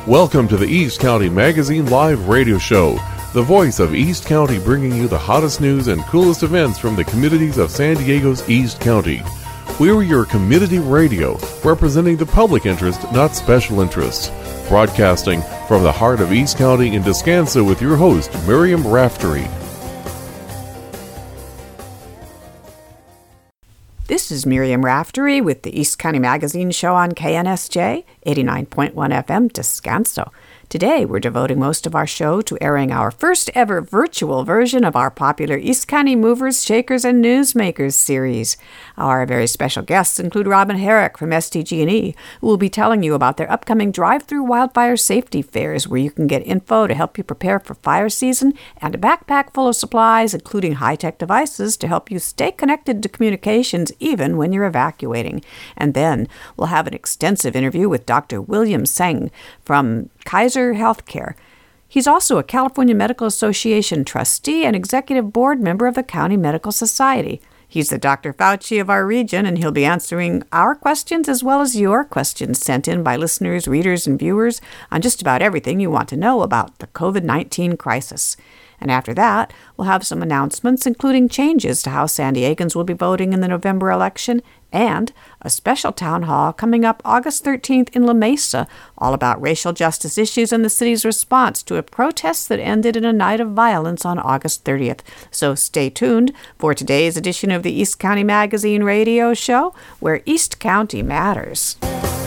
Welcome to the East County Magazine Live Radio Show, the voice of East County, bringing you the hottest news and coolest events from the communities of San Diego's East County. We're your community radio, representing the public interest, not special interests. Broadcasting from the heart of East County in Descanso with your host, Miriam Raftery. This is Miriam Raftery with the East County Magazine Show on KNSJ 89.1 FM Descanso. Today, we're devoting most of our show to airing our first ever virtual version of our popular East County Movers, Shakers, and Newsmakers series. Our very special guests include Robin Herrick from SDG&E, who will be telling you about their upcoming drive-through wildfire safety fairs, where you can get info to help you prepare for fire season, and a backpack full of supplies, including high-tech devices to help you stay connected to communications even when you're evacuating. And then we'll have an extensive interview with Dr. William Seng from Kaiser Healthcare. He's also a California Medical Association trustee and executive board member of the County Medical Society. He's the Dr. Fauci of our region, and he'll be answering our questions as well as your questions sent in by listeners, readers, and viewers on just about everything you want to know about the COVID-19 crisis. And after that, we'll have some announcements, including changes to how San Diegans will be voting in the November election, and a special town hall coming up August 13th in La Mesa, all about racial justice issues and the city's response to a protest that ended in a night of violence on August 30th. So stay tuned for today's edition of the East County Magazine Radio Show, where East County matters.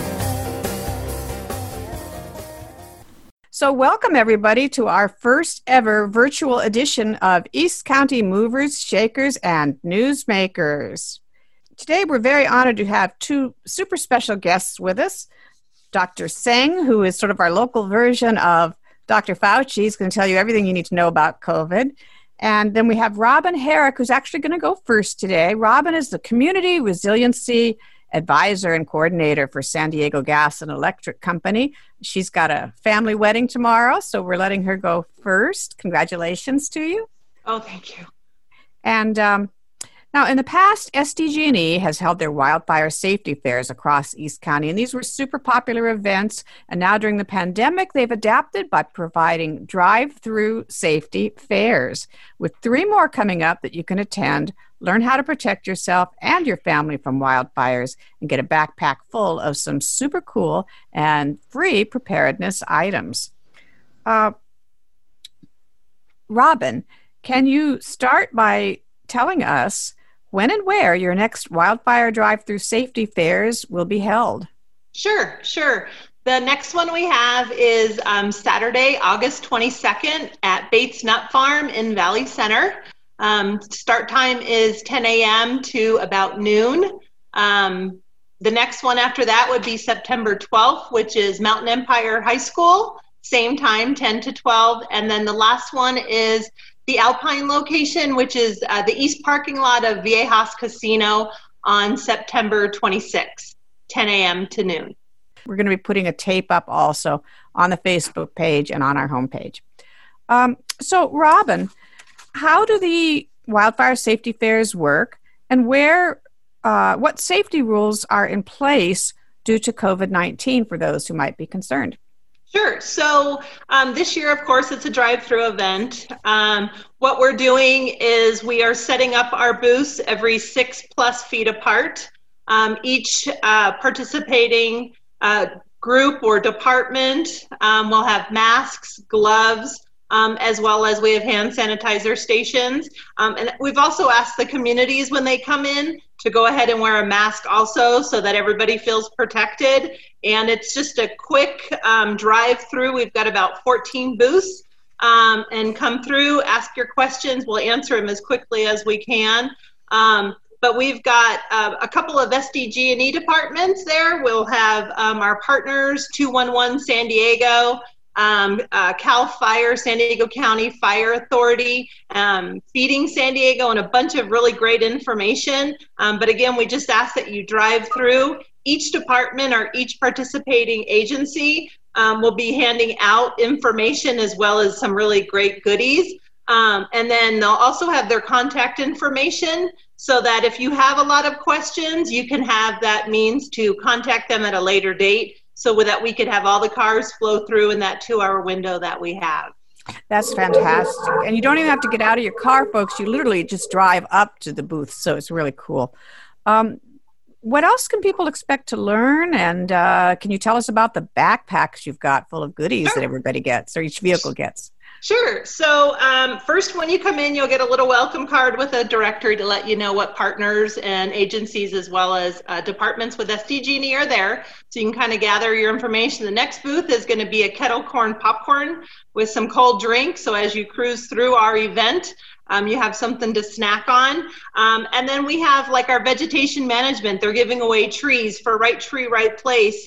So welcome, everybody, to our first ever virtual edition of East County Movers, Shakers, and Newsmakers. Today, we're very honored to have two super special guests with us. Dr. Seng, who is sort of our local version of Dr. Fauci. He's going to tell you everything you need to know about COVID. And then we have Robin Herrick, who's actually going to go first today. Robin is the Community Resiliency Advisor and Coordinator for San Diego Gas and Electric Company. She's got a family wedding tomorrow, so we're letting her go first. Congratulations to you. Oh, thank you. And now, in the past, SDG&E has held their wildfire safety fairs across East County, and these were super popular events. And now, during the pandemic, they've adapted by providing drive-through safety fairs, with 3 more coming up that you can attend, learn how to protect yourself and your family from wildfires, and get a backpack full of some super cool and free preparedness items. Robin, can you start by telling us when and where your next wildfire drive-through safety fairs will be held? Sure. The next one we have is Saturday, August 22nd at Bates Nut Farm in Valley Center. Start time is 10 a.m. to about noon. The next one after that would be September 12th, which is Mountain Empire High School. Same time, 10 to 12. And then the last one is the Alpine location, which is the east parking lot of Viejas Casino on September 26th, 10 a.m. to noon. We're going to be putting a tape up also on the Facebook page and on our homepage. So, Robin, how do the wildfire safety fairs work, and what safety rules are in place due to COVID-19 for those who might be concerned? Sure. So this year, of course, it's a drive-through event. What we're doing is we are setting up our booths every 6+ feet apart. Each participating group or department will have masks, gloves, as well as we have hand sanitizer stations. And we've also asked the communities when they come in to go ahead and wear a mask also, so that everybody feels protected. And it's just a quick drive through. We've got about 14 booths, and come through, ask your questions. We'll answer them as quickly as we can. But we've got a couple of SDG&E departments there. We'll have our partners, 211 San Diego, CAL FIRE, San Diego County Fire Authority, Feeding San Diego, and a bunch of really great information. But again, we just ask that you drive through. Each department or each participating agency will be handing out information as well as some really great goodies. And then they'll also have their contact information, so that if you have a lot of questions, you can have that means to contact them at a later date. so that we could have all the cars flow through in that 2-hour window that we have. That's fantastic. And you don't even have to get out of your car, folks. You literally just drive up to the booth. So it's really cool. What else can people expect to learn? And can you tell us about the backpacks you've got full of goodies that everybody gets, or each vehicle gets? Sure. So first, when you come in, you'll get a little welcome card with a directory to let you know what partners and agencies as well as departments with SDG&E are there. So you can kind of gather your information. The next booth is going to be a kettle corn popcorn with some cold drinks. So as you cruise through our event, you have something to snack on. And then we have like our vegetation management. They're giving away trees for Right Tree, Right Place.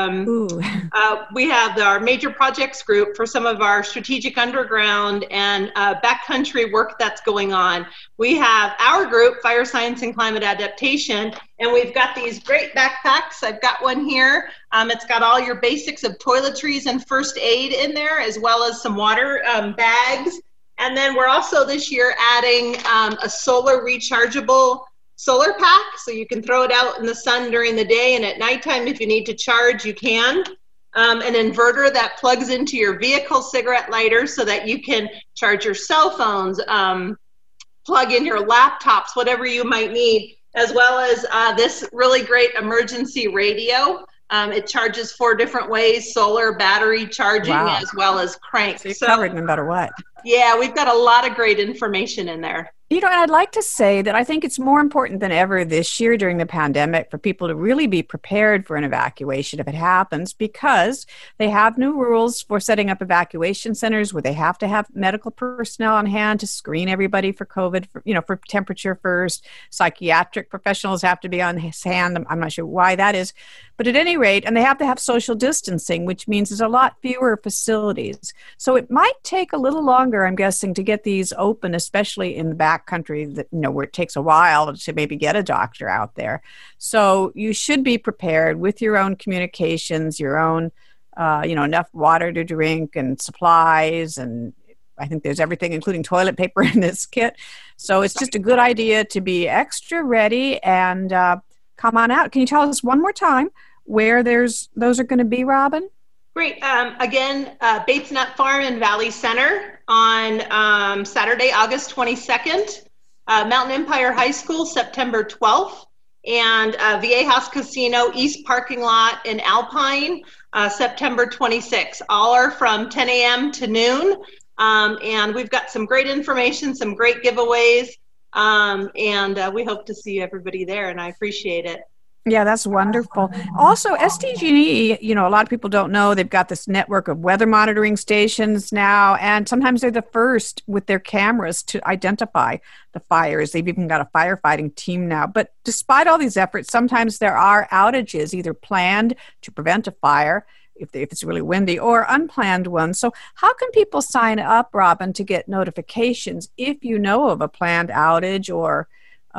We have our major projects group for some of our strategic underground and backcountry work that's going on. We have our group, Fire Science and Climate Adaptation, and we've got these great backpacks. I've got one here. It's got all your basics of toiletries and first aid in there, as well as some water bags. And then we're also this year adding a solar rechargeable solar pack, so you can throw it out in the sun during the day, and at nighttime if you need to charge, you can. An inverter that plugs into your vehicle cigarette lighter so that you can charge your cell phones, plug in your laptops, whatever you might need, as well as this really great emergency radio. It charges 4 different ways: solar, battery charging, as well as crank. So you're covered no matter what. Yeah, we've got a lot of great information in there. You know, and I'd like to say that I think it's more important than ever this year during the pandemic for people to really be prepared for an evacuation if it happens, because they have new rules for setting up evacuation centers where they have to have medical personnel on hand to screen everybody for COVID, for temperature first. Psychiatric professionals have to be on hand. I'm not sure why that is. But at any rate, and they have to have social distancing, which means there's a lot fewer facilities. So it might take a little longer, I'm guessing, to get these open, especially in the backcountry, that where it takes a while to maybe get a doctor out there. So you should be prepared with your own communications, your own, enough water to drink and supplies, and I think there's everything, including toilet paper, in this kit. So it's just a good idea to be extra ready and come on out. Can you tell us one more time where those are going to be, Robin? Great. Again, Bates Nut Farm in Valley Center on Saturday, August 22nd. Mountain Empire High School, September 12th. And Viejas Casino East Parking Lot in Alpine, September 26th. All are from 10 a.m. to noon. And we've got some great information, some great giveaways. And we hope to see everybody there, and I appreciate it. Yeah, that's wonderful. Also, SDG&E, a lot of people don't know, they've got this network of weather monitoring stations now, and sometimes they're the first with their cameras to identify the fires. They've even got a firefighting team now. But despite all these efforts, sometimes there are outages, either planned to prevent a fire, if it's really windy, or unplanned ones. So how can people sign up, Robin, to get notifications if you know of a planned outage or,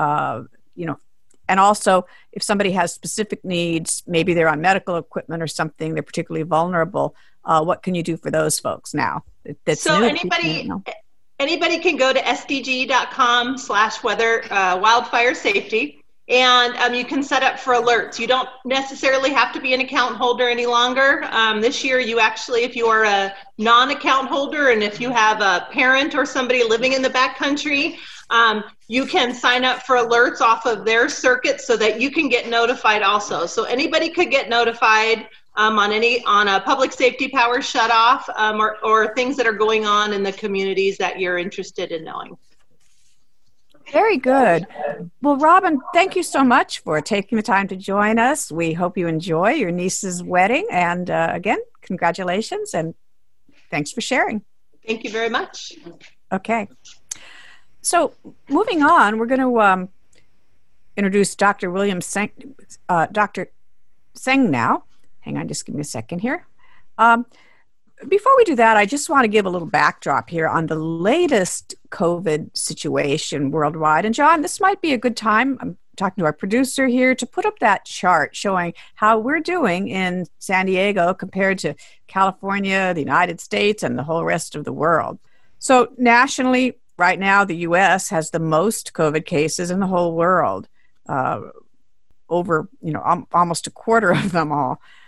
and also if somebody has specific needs, maybe they're on medical equipment or something, they're particularly vulnerable, what can you do for those folks now? So anybody can go to sdg.com/weather wildfire safety. And you can set up for alerts. You don't necessarily have to be an account holder any longer. This year, you actually, if you are a non-account holder and if you have a parent or somebody living in the backcountry, you can sign up for alerts off of their circuit so that you can get notified also. So anybody could get notified on a public safety power shutoff or things that are going on in the communities that you're interested in knowing. Very good. Well, Robin, thank you so much for taking the time to join us. We hope you enjoy your niece's wedding. And again, congratulations and thanks for sharing. Thank you very much. Okay. So moving on, we're going to introduce Dr. William Seng, Dr. Seng now. Hang on, just give me a second here. Before we do that, I just want to give a little backdrop here on the latest COVID situation worldwide. And John, this might be a good time, I'm talking to our producer here, to put up that chart showing how we're doing in San Diego compared to California, the United States, and the whole rest of the world. So nationally, right now, the U.S. has the most COVID cases in the whole world, over, almost a quarter of them all.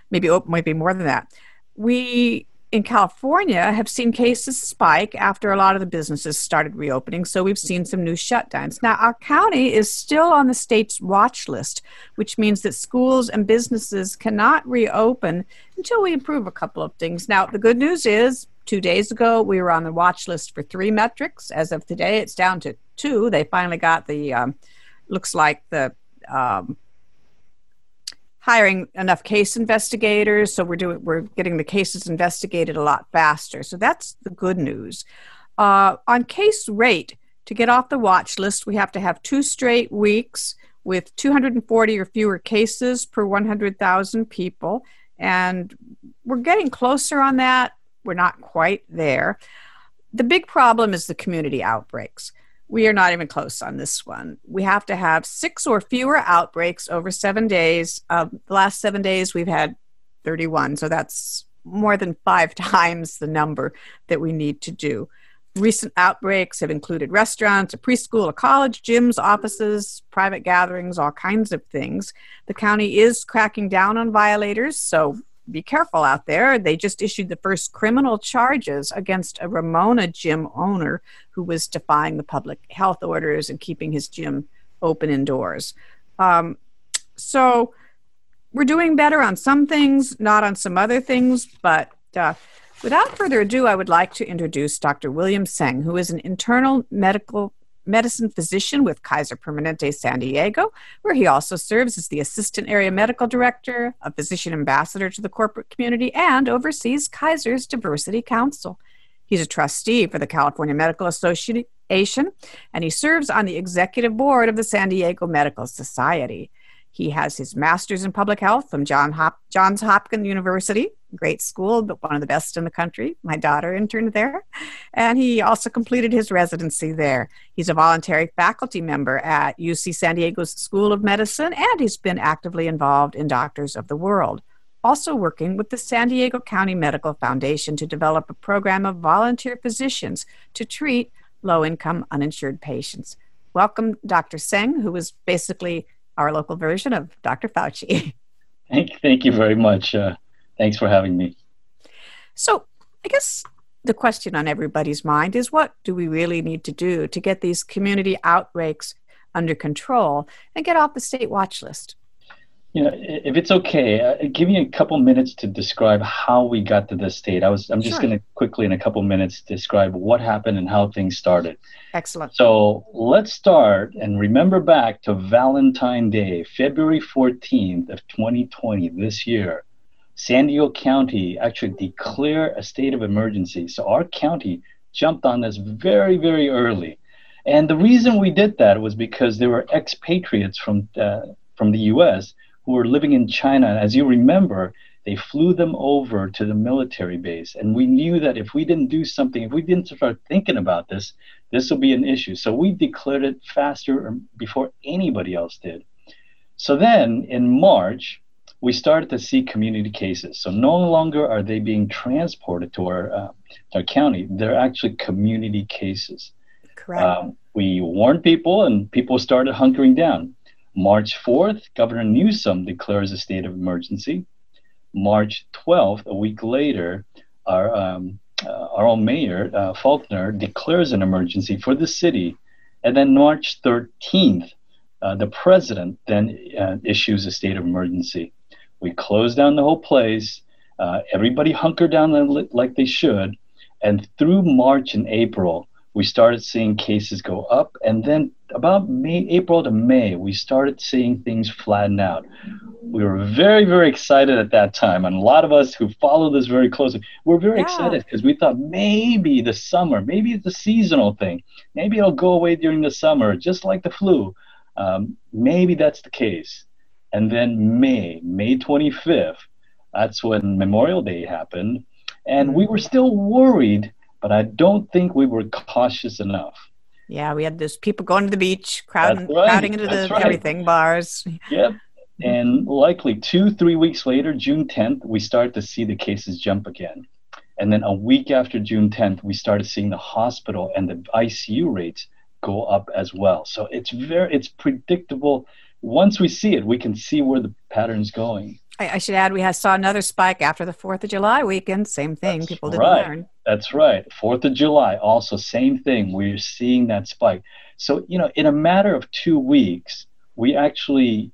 maybe more than that. We in California have seen cases spike after a lot of the businesses started reopening, so we've seen some new shutdowns. Now, our county is still on the state's watch list, which means that schools and businesses cannot reopen until we improve a couple of things. Now, the good news is 2 days ago, we were on the watch list for 3 metrics. As of today, it's down to 2. They finally got the, looks like the hiring enough case investigators, so we're getting the cases investigated a lot faster. So that's the good news. On case rate, to get off the watch list, we have to have 2 straight weeks with 240 or fewer cases per 100,000 people, and we're getting closer on that. We're not quite there. The big problem is the community outbreaks. We are not even close on this one. We have to have 6 or fewer outbreaks over 7 days. The last 7 days, we've had 31. So that's more than 5 times the number that we need to do. Recent outbreaks have included restaurants, a preschool, a college, gyms, offices, private gatherings, all kinds of things. The county is cracking down on violators, so be careful out there. They just issued the first criminal charges against a Ramona gym owner who was defying the public health orders and keeping his gym open indoors. So we're doing better on some things, not on some other things, but without further ado, I would like to introduce Dr. William Seng, who is an internal medicine physician with Kaiser Permanente San Diego, where he also serves as the assistant area medical director, a physician ambassador to the corporate community, and oversees Kaiser's Diversity Council. He's a trustee for the California Medical Association, and he serves on the executive board of the San Diego Medical Society. He has his master's in public health from Johns Hopkins University, great school, but one of the best in the country. My daughter interned there. And he also completed his residency there. He's a voluntary faculty member at UC San Diego's School of Medicine, and he's been actively involved in Doctors of the World, also working with the San Diego County Medical Foundation to develop a program of volunteer physicians to treat low-income uninsured patients. Welcome, Dr. Seng, who is basically our local version of Dr. Fauci. Thank you very much. Thanks for having me. So I guess the question on everybody's mind is, what do we really need to do to get these community outbreaks under control and get off the state watch list? You know, if it's okay, give me a couple minutes to describe how we got to this state. I'm just going to quickly, in a couple minutes, describe what happened and how things started. Excellent. So let's start and remember back to Valentine's Day, February 14th of 2020, this year. San Diego County actually declared a state of emergency. So our county jumped on this very, very early. And the reason we did that was because there were expatriates from the U.S. who were living in China. As you remember, they flew them over to the military base. And we knew that if we didn't do something, if we didn't start thinking about this, this will be an issue. So we declared it faster before anybody else did. So then in March, we started to see community cases. So no longer are they being transported to our county. They're actually community cases. Correct. We warned people, and people started hunkering down. March 4th, Governor Newsom declares a state of emergency. March 12th, a week later, our own mayor, Faulkner, declares an emergency for the city. And then March 13th, the president then issues a state of emergency. We closed down the whole place. Everybody hunkered down like they should. And through March and April, we started seeing cases go up. And then about April to May, we started seeing things flatten out. We were very, very excited at that time. And a lot of us who follow this very closely, we're very excited because we thought maybe the summer, maybe it's a seasonal thing. Maybe it'll go away during the summer, just like the flu. Maybe that's the case. And then May 25th, that's when Memorial Day happened. And we were still worried, but I don't think we were cautious enough. Yeah, we had those people going to the beach, crowding into everything, bars. Yep. And likely 2-3 weeks later, June 10th, we started to see the cases jump again. And then a week after June 10th, we started seeing the hospital and the ICU rates go up as well. So it's predictable once we see it, we can see where the pattern's going. I should add, we saw another spike after the 4th of July weekend. Same thing. People didn't learn. That's right. 4th of July, also same thing. We're seeing that spike. So, in a matter of 2 weeks, we actually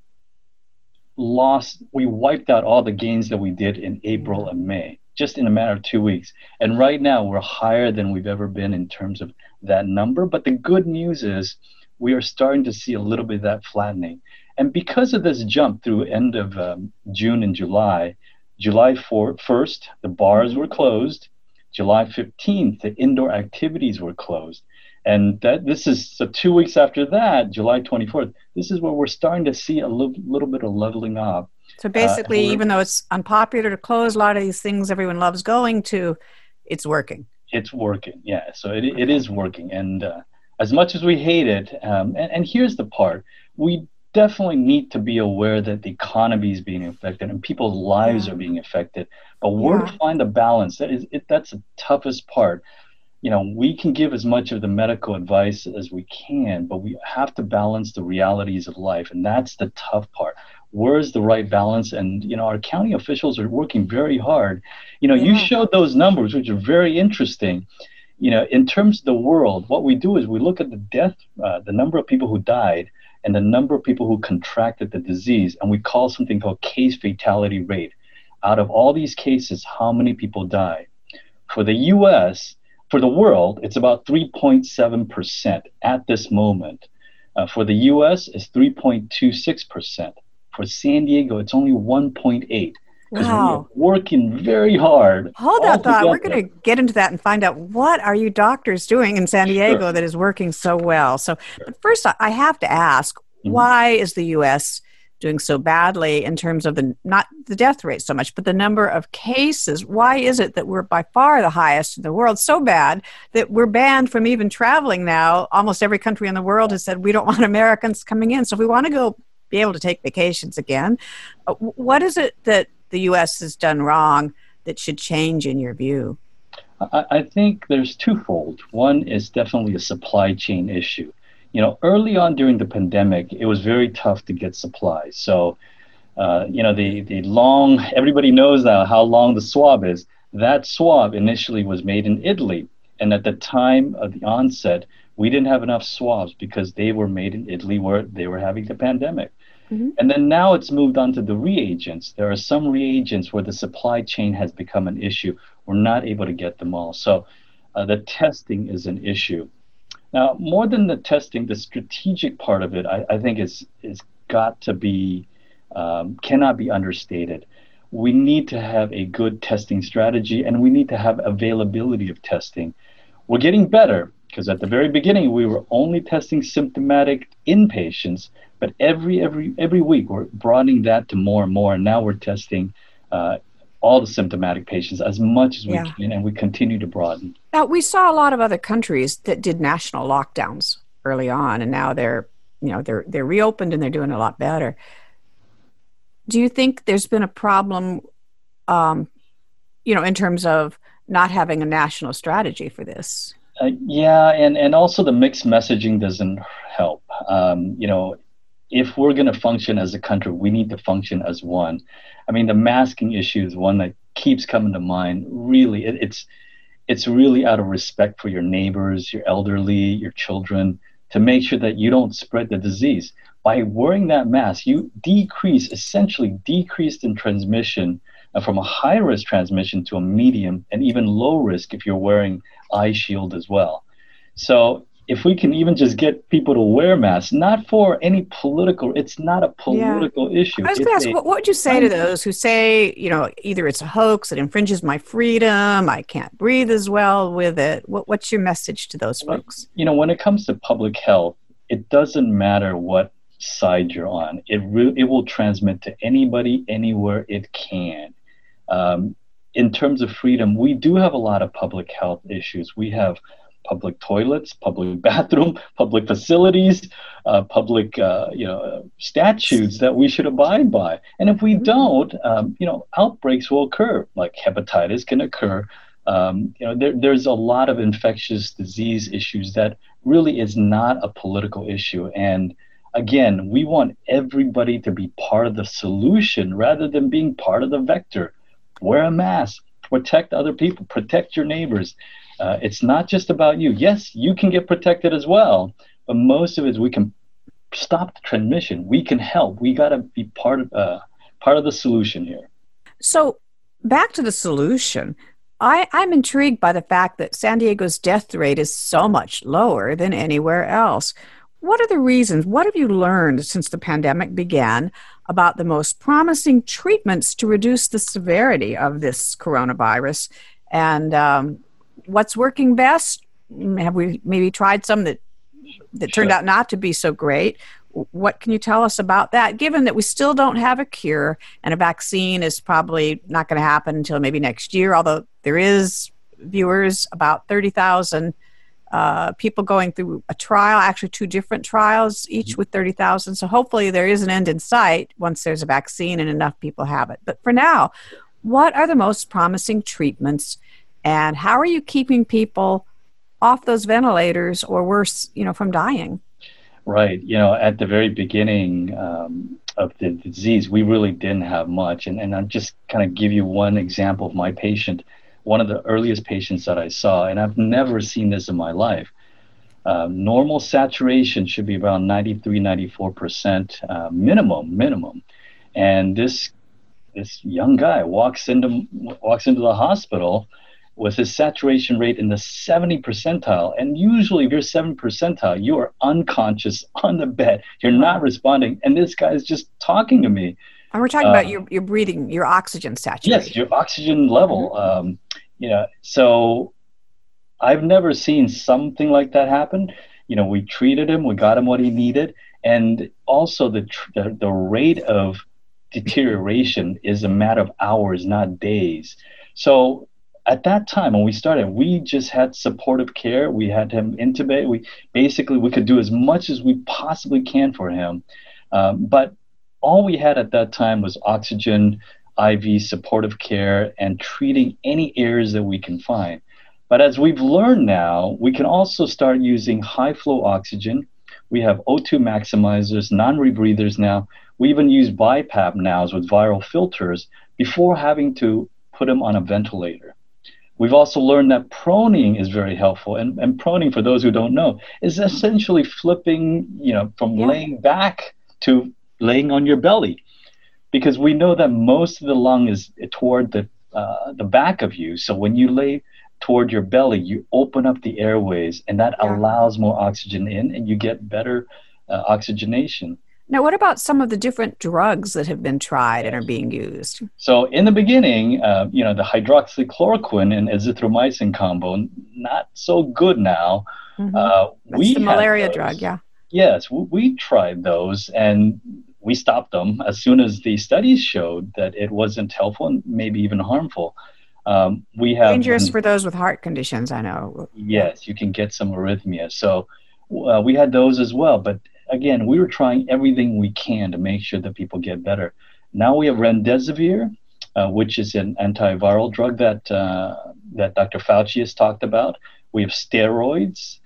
we wiped out all the gains that we did in April and May, just in a matter of 2 weeks. And right now, we're higher than we've ever been in terms of that number. But the good news is we are starting to see a little bit of that flattening. And because of this jump through end of June and July 1st, the bars were closed. July 15th, the indoor activities were closed. And this is, so 2 weeks after that, July 24th, this is where we're starting to see a little bit of leveling off. So basically, even though it's unpopular to close a lot of these things everyone loves going to, it's working. It's working, yeah. So it is working. And as much as we hate it, and here's the part, we definitely need to be aware that the economy is being affected and people's lives are being affected. But where to find a balance, that's the toughest part. We can give as much of the medical advice as we can, but we have to balance the realities of life. And that's the tough part. Where's the right balance? And, our county officials are working very hard. You showed those numbers, which are very interesting. In terms of the world, what we do is we look at the number of people who died and the number of people who contracted the disease, and we call something called case fatality rate. Out of all these cases, how many people die? For the U.S., for the world, it's about 3.7% at this moment. For the U.S., it's 3.26%. For San Diego, it's only 1.8%. Because we're working very hard. Hold that thought. We're going to get into that and find out what are you doctors doing in San Diego that is working so well. So, but first, I have to ask, why is the U.S. doing so badly in terms of not the death rate so much, but the number of cases? Why is it that we're by far the highest in the world, so bad that we're banned from even traveling now? Almost every country in the world has said we don't want Americans coming in. So if we want to be able to take vacations again, what is it that the U.S. has done wrong that should change in your view? I think there's twofold. One is definitely a supply chain issue. Early on during the pandemic, it was very tough to get supplies. So, everybody knows now how long the swab is. That swab initially was made in Italy. And at the time of the onset, we didn't have enough swabs because they were made in Italy where they were having the pandemic. And then now it's moved on to the reagents. There are some reagents where the supply chain has become an issue. We're not able to get them all. So the testing is an issue. Now, more than the testing, the strategic part of it, I think is got to be, cannot be understated. We need to have a good testing strategy, and we need to have availability of testing. We're getting better, because at the very beginning, we were only testing symptomatic inpatients, but every week we're broadening that to more and more, and now we're testing all the symptomatic patients as much as we can, and we continue to broaden. Now, we saw a lot of other countries that did national lockdowns early on, and now they're reopened and they're doing a lot better. Do you think there's been a problem, in terms of not having a national strategy for this? And also the mixed messaging doesn't help. If we're going to function as a country, we need to function as one. I mean, the masking issue is one that keeps coming to mind. Really, it's really out of respect for your neighbors, your elderly, your children, to make sure that you don't spread the disease. By wearing that mask, you essentially decreased in transmission from a high-risk transmission to a medium and even low risk if you're wearing eye shield as well. So if we can even just get people to wear masks, not for any political, it's not a political issue. I was going to ask, what would you say to those who say, either it's a hoax, it infringes my freedom, I can't breathe as well with it? What's your message to those folks? When it comes to public health, it doesn't matter what side you're on. It will transmit to anybody, anywhere it can. In terms of freedom, we do have a lot of public health issues. We have public toilets, public bathroom, public facilities, public statutes that we should abide by. And if we don't, outbreaks will occur, like hepatitis can occur. There's a lot of infectious disease issues that really is not a political issue. And again, we want everybody to be part of the solution rather than being part of the vector. Wear a mask, protect other people, protect your neighbors. It's not just about you. Yes, you can get protected as well, but most of it is we can stop the transmission. We can help. We got to be part of the solution here. So back to the solution. I'm intrigued by the fact that San Diego's death rate is so much lower than anywhere else. What are the reasons? What have you learned since the pandemic began about the most promising treatments to reduce the severity of this coronavirus? And what's working best? Have we maybe tried some that turned out not to be so great? What can you tell us about that, given that we still don't have a cure and a vaccine is probably not going to happen until maybe next year, although there is, viewers, about 30,000 people going through a trial, actually 2 different trials, each with 30,000. So hopefully there is an end in sight once there's a vaccine and enough people have it. But for now, what are the most promising treatments, and how are you keeping people off those ventilators or worse, from dying? Right. At the very beginning of the disease, we really didn't have much. And I'll just kind of give you one example of my patient, one of the earliest patients that I saw, and I've never seen this in my life. Normal saturation should be around 93, 94% minimum. And this young guy walks into the hospital with his saturation rate in the 70 percentile. And usually if you're 70 percentile, you are unconscious on the bed. You're not responding. And this guy is just talking to me. And we're talking about your breathing, your oxygen saturation. Yes, your oxygen level. So I've never seen something like that happen. We treated him, we got him what he needed. And also the rate of deterioration is a matter of hours, not days. So at that time when we started, we just had supportive care. We had him intubate. We could do as much as we possibly can for him. But all we had at that time was oxygen, IV, supportive care, and treating any errors that we can find. But as we've learned now, we can also start using high flow oxygen. We have O2 maximizers, non-rebreathers now. We even use BiPAP now with viral filters before having to put him on a ventilator. We've also learned that proning is very helpful. And proning, for those who don't know, is essentially flipping, from laying back to laying on your belly. Because we know that most of the lung is toward the back of you. So when you lay toward your belly, you open up the airways, and that allows more oxygen in, and you get better oxygenation. Now, what about some of the different drugs that have been tried and are being used? So in the beginning, the hydroxychloroquine and azithromycin combo, not so good now. Mm-hmm. That's the malaria drug, yeah. Yes, we tried those, and we stopped them as soon as the studies showed that it wasn't helpful and maybe even harmful. We have dangerous for those with heart conditions, I know. Yes, you can get some arrhythmia. So we had those as well, but again, we were trying everything we can to make sure that people get better. Now we have remdesivir, which is an antiviral drug that Dr. Fauci has talked about. We have steroids.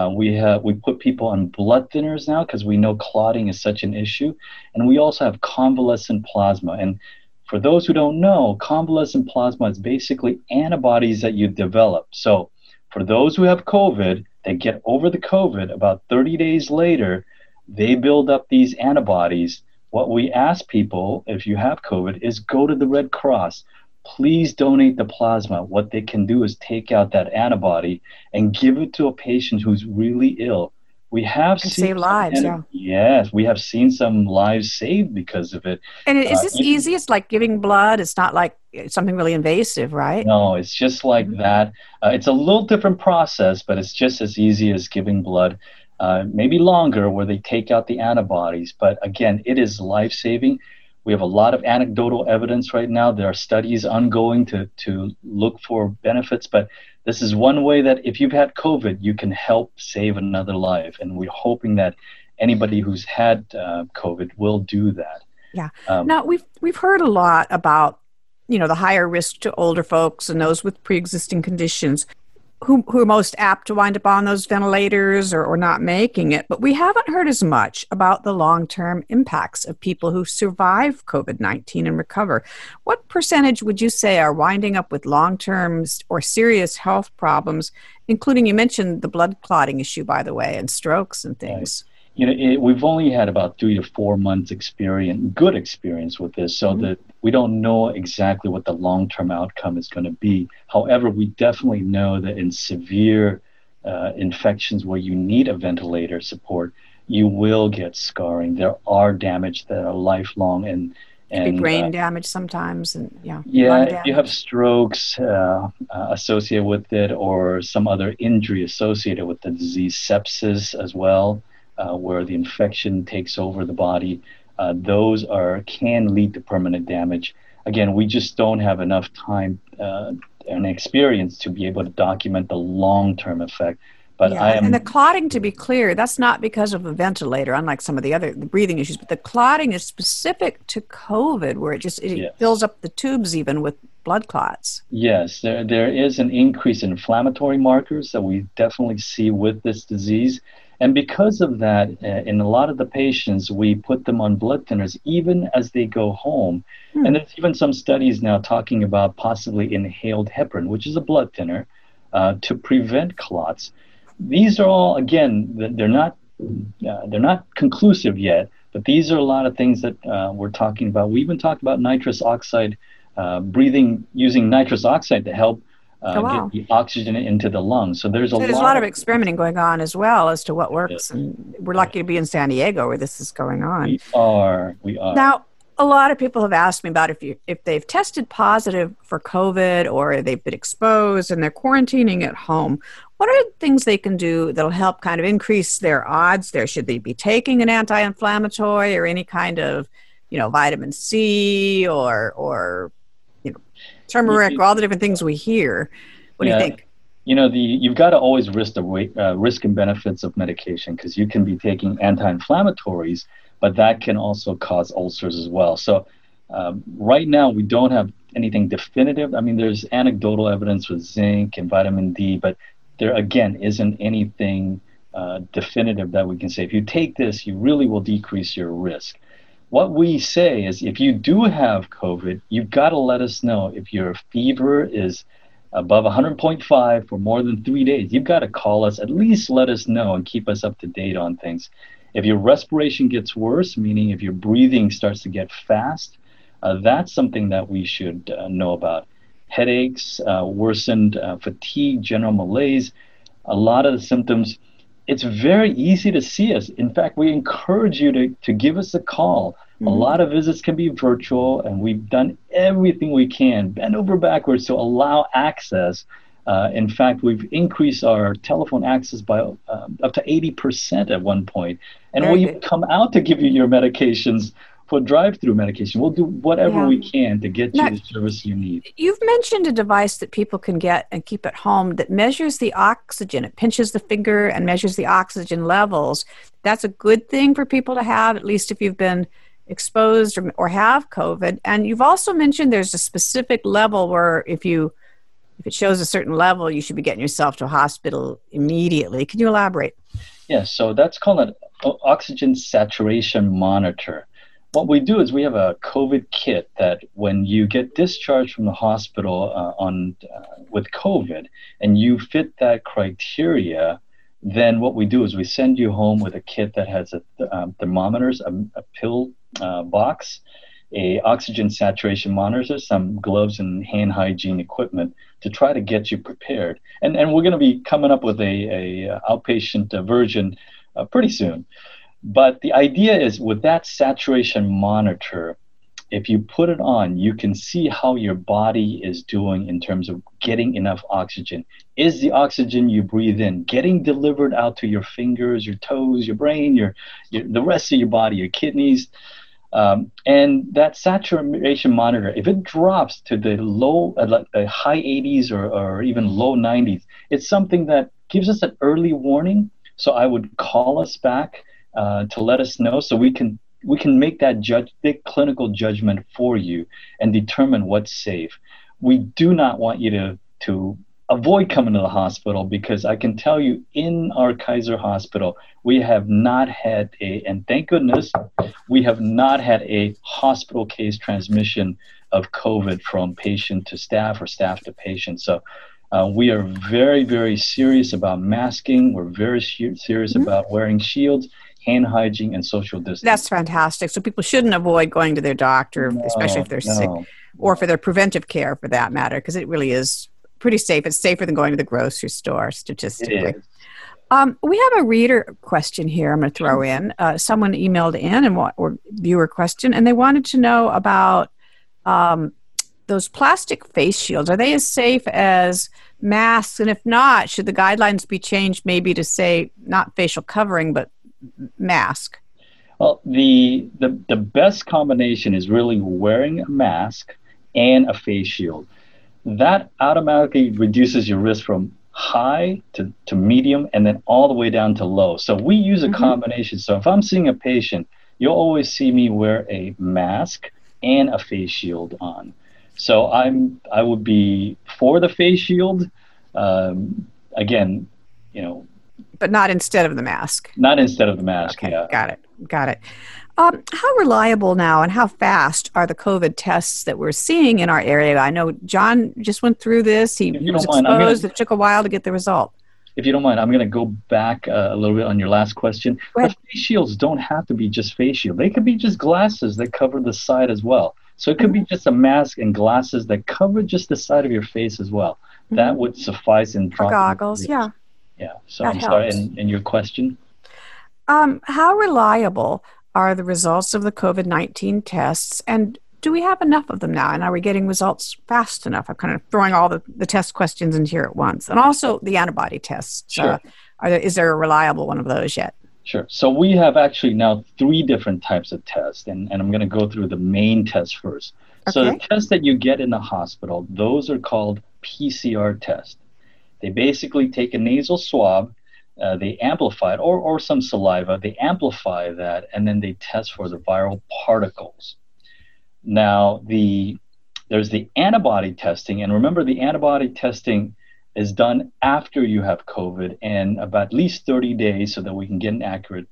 We put people on blood thinners now because we know clotting is such an issue. And we also have convalescent plasma. And for those who don't know, convalescent plasma is basically antibodies that you develop. So for those who have COVID, they get over the COVID, about 30 days later, they build up these antibodies. What we ask people, if you have COVID, is go to the Red Cross. Please donate the plasma. What they can do is take out that antibody and give it to a patient who's really ill. We have save lives, yeah. Yes, we have seen some lives saved because of it. And is this easy? It's like giving blood. It's not like something really invasive, right? No, it's just like that. It's a little different process, but it's just as easy as giving blood. Maybe longer, where they take out the antibodies. But again, it is life-saving. We have a lot of anecdotal evidence right now. There are studies ongoing to look for benefits. But this is one way that if you've had COVID, you can help save another life. And we're hoping that anybody who's had COVID will do that. Yeah. Now, we've heard a lot about, the higher risk to older folks and those with pre-existing conditions. who are most apt to wind up on those ventilators or not making it, but we haven't heard as much about the long-term impacts of people who survive COVID-19 and recover. What percentage would you say are winding up with long-term or serious health problems, including, you mentioned the blood clotting issue, by the way, and strokes and things? Right. We've only had about 3 to 4 months good experience with this, so that we don't know exactly what the long-term outcome is going to be. However, we definitely know that in severe infections where you need a ventilator support, you will get scarring. There are damage that are lifelong and brain damage sometimes, and if you have strokes associated with it or some injury associated with the disease, sepsis as well, where the infection takes over the body, those can lead to permanent damage. Again, we just don't have enough time and experience to be able to document the long-term effect. But and the clotting, to be clear, that's not because of a ventilator, unlike some of the other breathing issues, but the clotting is specific to COVID, where it fills up the tubes even with blood clots. Yes, there is an increase in inflammatory markers that we definitely see with this disease. And because of that, in a lot of the patients, we put them on blood thinners even as they go home. And there's even some studies now talking about possibly inhaled heparin, which is a blood thinner, to prevent clots. These are all, again, they're not conclusive yet, but these are a lot of things that we're talking about. We even talked about nitrous oxide, using nitrous oxide to help get the oxygen into the lungs. So there's a lot of experimenting going on as well as to what works. And we're lucky to be in San Diego where this is going on. We are. Now, a lot of people have asked me about if they've tested positive for COVID or they've been exposed and they're quarantining at home, what are things they can do that'll help kind of increase their odds there? Should they be taking an anti-inflammatory or any kind of, vitamin C or turmeric, all the different things we hear? What do you think? You've got to always risk the risk and benefits of medication, because you can be taking anti-inflammatories, but that can also cause ulcers as well. So right now we don't have anything definitive. I mean, there's anecdotal evidence with zinc and vitamin D, but there again isn't anything definitive that we can say, if you take this, you really will decrease your risk. What we say is, if you do have COVID, you've got to let us know. If your fever is above 100.5 for more than 3 days, you've got to call us, at least let us know and keep us up to date on things. If your respiration gets worse, meaning if your breathing starts to get fast, that's something that we should know about. Headaches, worsened fatigue, general malaise, a lot of the symptoms. It's very easy to see us. In fact, we encourage you to give us a call. A lot of visits can be virtual, and we've done everything we can, bend over backwards, to allow access. In fact, we've increased our telephone access by up to 80% at one point. And we'll come out to give you your medications for drive-through medication. We'll do whatever we can to get you the service you need. You've mentioned a device that people can get and keep at home that measures the oxygen. It pinches the finger and measures the oxygen levels. That's a good thing for people to have, at least if you've been exposed or have COVID. And you've also mentioned there's a specific level where if it shows a certain level, you should be getting yourself to a hospital immediately. Can you elaborate? Yes, so that's called an oxygen saturation monitor. What we do is we have a COVID kit that when you get discharged from the hospital with COVID and you fit that criteria, then what we do is we send you home with a kit that has thermometers, a pill box, a oxygen saturation monitor, some gloves and hand hygiene equipment to try to get you prepared. And we're going to be coming up with a outpatient version pretty soon. But the idea is, with that saturation monitor, if you put it on, you can see how your body is doing in terms of getting enough oxygen. Is the oxygen you breathe in getting delivered out to your fingers, your toes, your brain, the rest of your body, your kidneys? And that saturation monitor, if it drops to the high 80s or even low 90s, it's something that gives us an early warning. So I would call us back to let us know, so we can make that big clinical judgment for you and determine what's safe. We do not want you to avoid coming to the hospital, because I can tell you in our Kaiser Hospital, we have not had and thank goodness, we have not had a hospital case transmission of COVID from patient to staff or staff to patient. So we are very, very serious about masking. We're very serious about wearing shields, hand hygiene, and social distancing. That's fantastic. So people shouldn't avoid going to their doctor, especially if they're sick, or for their preventive care for that matter, because it really is pretty safe. It's safer than going to the grocery store statistically. We have a reader question here I'm going to throw in. Someone emailed in or viewer question, and they wanted to know about those plastic face shields. Are they as safe as masks? And if not, should the guidelines be changed maybe to say not facial covering, but mask? Well, the best combination is really wearing a mask and a face shield. That automatically reduces your risk from high to medium and then all the way down to low. So we use a combination. So if I'm seeing a patient, you'll always see me wear a mask and a face shield on. So I would be for the face shield. Again, but not instead of the mask. Not instead of the mask. Okay, yeah. Got it. How reliable now and how fast are the COVID tests that we're seeing in our area? I know John just went through this. He was exposed. It took a while to get the result. If you don't mind, I'm going to go back a little bit on your last question. The face shields don't have to be just face shield. They could be just glasses that cover the side as well. So it could be just a mask and glasses that cover just the side of your face as well. That would suffice in for goggles, yeah. Yeah. So that I'm helps. sorry, and your question? How reliable are the results of the COVID-19 tests, and do we have enough of them now, and are we getting results fast enough? I'm kind of throwing all the test questions in here at once, and also the antibody tests. Sure. Is there a reliable one of those yet? Sure. So we have actually now 3 different types of tests, and I'm going to go through the main test first. Okay. So the tests that you get in the hospital, those are called PCR tests. They basically take a nasal swab, they amplify it, or some saliva, they amplify that, and then they test for the viral particles. Now, there's the antibody testing, and remember the antibody testing is done after you have COVID and about at least 30 days so that we can get an accurate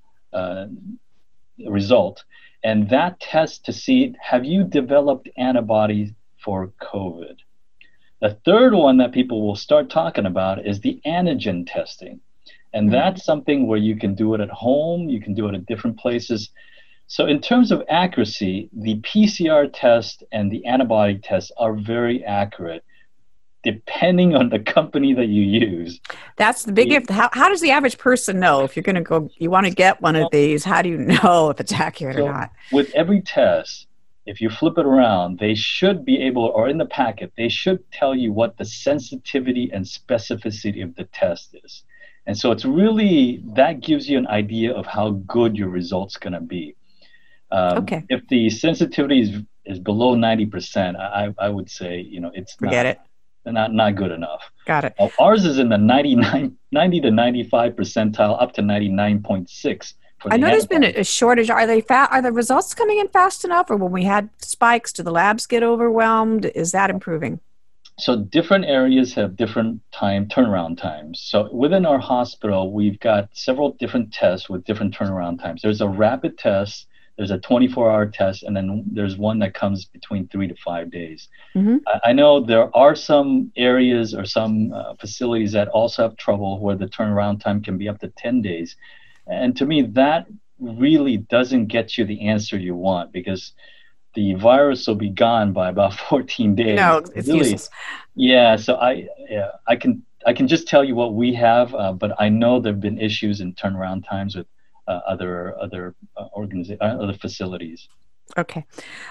result. And that test to see, have you developed antibodies for COVID? The third one that people will start talking about is the antigen testing. And that's something where you can do it at home, you can do it at different places. So in terms of accuracy, the PCR test and the antibody test are very accurate, depending on the company that you use. That's the big how does the average person know if you're going to go, you want to get one of these? How do you know if it's accurate or not? With every test, if you flip it around, they should be able, or in the packet, they should tell you what the sensitivity and specificity of the test is. And so it's really, that gives you an idea of how good your result's going to be. Okay. If the sensitivity is below 90%, I would say, it's not good enough. Got it. Ours is in the 90 to 95 percentile, up to 99.6. I know there's been a shortage. Are the results coming in fast enough, or when we had spikes, do the labs get overwhelmed? Is that improving? So different areas have different turnaround times. So within our hospital, we've got several different tests with different turnaround times. There's a rapid test, there's a 24-hour test, and then there's one that comes between 3 to 5 days. I know there are some areas or some facilities that also have trouble where the turnaround time can be up to 10 days. And to me, that really doesn't get you the answer you want, because the virus will be gone by about 14 days. No, it's useless. Yeah, so I can just tell you what we have, but I know there have been issues in turnaround times with other facilities. Okay.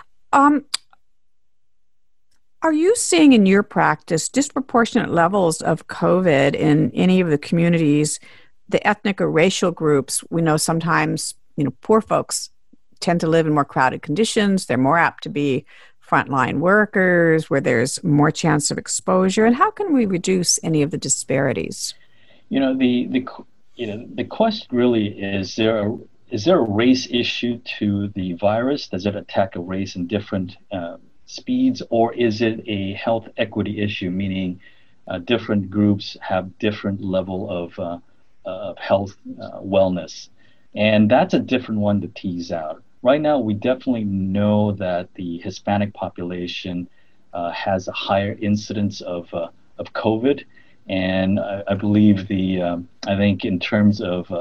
Are you seeing in your practice disproportionate levels of COVID in any of the communities, the ethnic or racial groups? We know sometimes, poor folks tend to live in more crowded conditions. They're more apt to be frontline workers where there's more chance of exposure. And how can we reduce any of the disparities? The question really is there a race issue to the virus? Does it attack a race in different speeds, or is it a health equity issue, meaning different groups have different level of health wellness. And that's a different one to tease out. Right now, we definitely know that the Hispanic population has a higher incidence of COVID. And I believe I think in terms of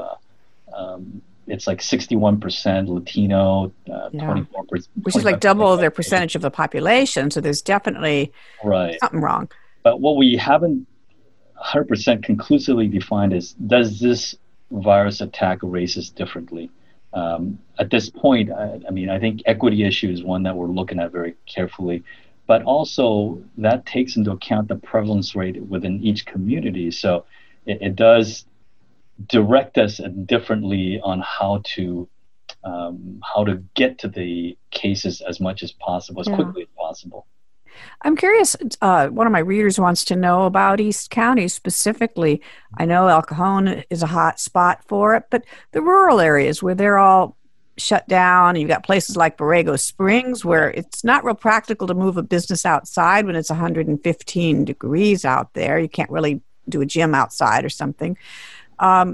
it's like 61% Latino, 24%. Which is like double their percentage of the population. So there's definitely something wrong. But what we haven't 100% conclusively defined is, does this virus attack races differently? At this point, I think equity issue is one that we're looking at very carefully. But also that takes into account the prevalence rate within each community. So it does direct us differently on how to get to the cases as much as possible, as quickly as possible. I'm curious, one of my readers wants to know about East County specifically. I know El Cajon is a hot spot for it, but the rural areas where they're all shut down, and you've got places like Borrego Springs where it's not real practical to move a business outside when it's 115 degrees out there. You can't really do a gym outside or something. Are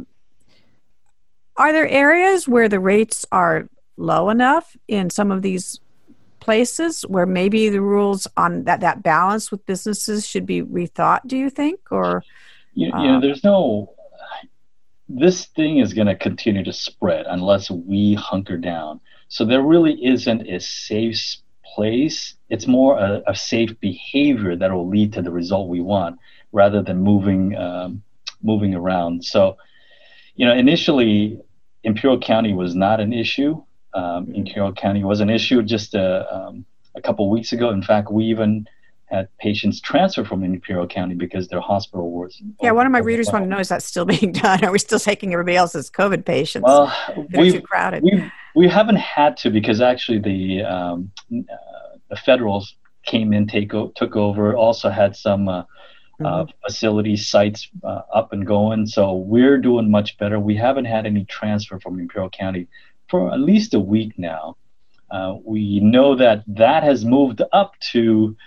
there areas where the rates are low enough in some of these places where maybe the rules on that balance with businesses should be rethought, do you think? Or there's no, this thing is going to continue to spread unless we hunker down. So there really isn't a safe place. It's more a safe behavior that will lead to the result we want, rather than moving around. So initially Imperial County was not an issue. Imperial County was an issue just a couple of weeks ago. In fact, we even had patients transfer from Imperial County because their hospital was. Yeah, one of my readers want to know, is that still being done? Are we still taking everybody else's COVID patients? Well, too crowded. We haven't had to, because actually the federals came in, took over, also had some facility sites up and going. So we're doing much better. We haven't had any transfer from Imperial County for at least a week now. We know that has moved up to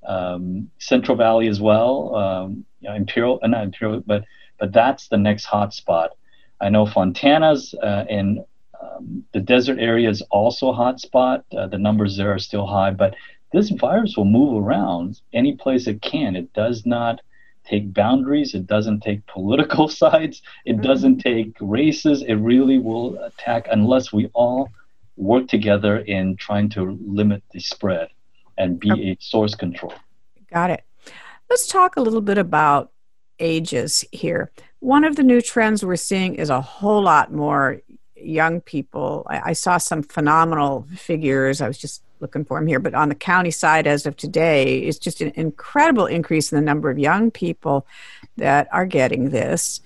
Central Valley as well. Not Imperial, but that's the next hot spot. I know Fontana's and the desert area is also a hot spot. The numbers there are still high, but this virus will move around any place it can. It does not take boundaries. It doesn't take political sides. It doesn't take races. It really will attack unless we all work together in trying to limit the spread and be a source control. Got it. Let's talk a little bit about ages here. One of the new trends we're seeing is a whole lot more young people. I saw some phenomenal figures. I was just looking for them here, but on the county side as of today, it's just an incredible increase in the number of young people that are getting this.